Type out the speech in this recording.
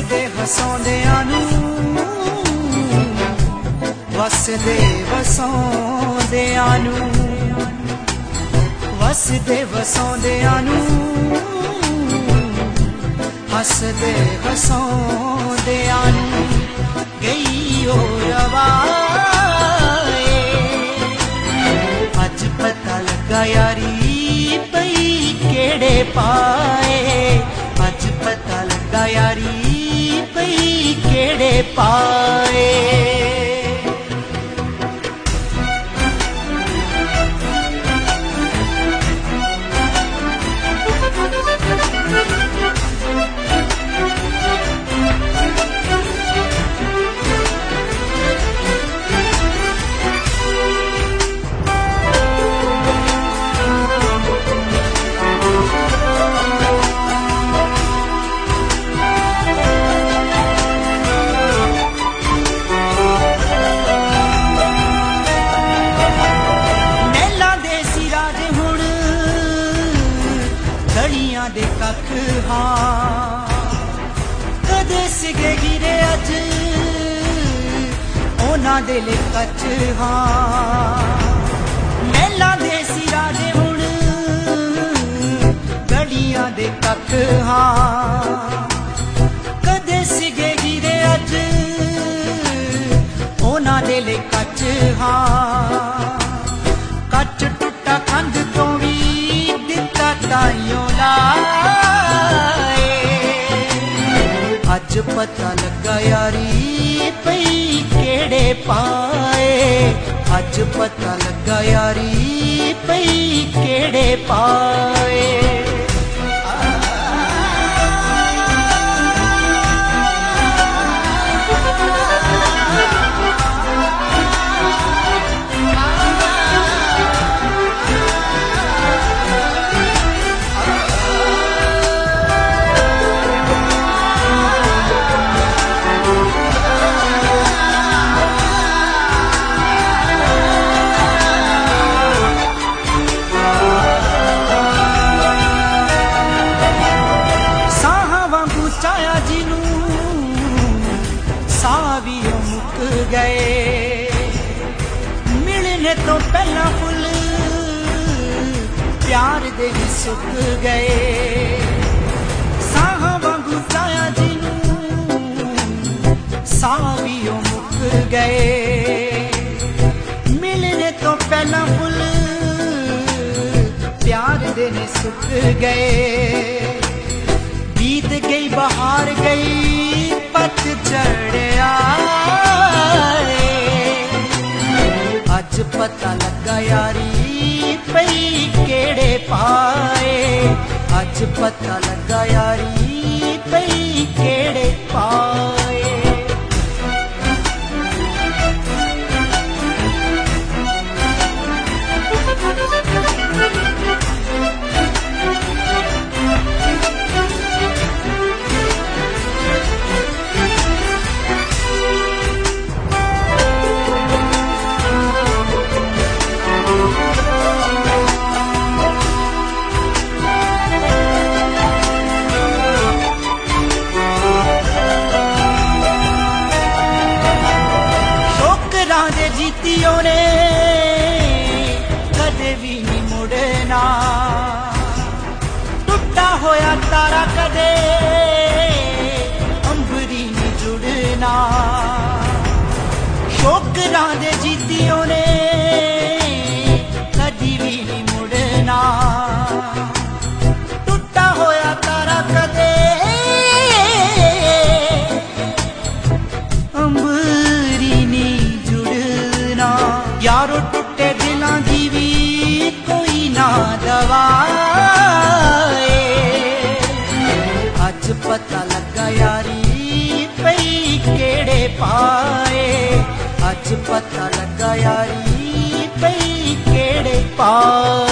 वसदे हसौंदियां नूं वसदे वसौंदियां नूं वसदे वसौंदियां नूं हसदे हसौंदियां नूं गई ओ रवाए अज पता लगा यारी पई केड़े पाए अज पता लगा यारी पई केड़े पाए दे कख हाँ कदे सिगे गिरे अज ओना दे ले कच हाँ मेला दे सिरा दे हुण गड़ियां दे कख हाँ कदे सिगे गिरे अज ओना दे ले कच हाँ कच टुटा कंध तो भी दिता ताइयों अज पता लगा यारी पई केड़े पाए अज पता लगा यारी पई केड़े पाए सावियों मुक गए मिलने तो पहला फुल प्यार दे भी सुक गए साहा वांगू साया जिनू सावियों मुक गए मिलने तो पहला फुल प्यार दे ने सुक गए बीत गई बहार गई पत चढ़िया अज पता लगा यारी पई केड़े पाए अज पता लगा यारी पई केड़े पाए जीतियों ने कदे भी नहीं मुड़ना टुटा होया तारा कदे अंबरी नहीं जुड़ना शोकरां दे जीतियों ने कदी भी नहीं मुड़ना टुटा होया तारा कदे यारो टुटे दिलां दी भी कोई ना दवाए अज पता लगा यारी पई केड़े पाए अज पता लगा यारी पई केड़े पाए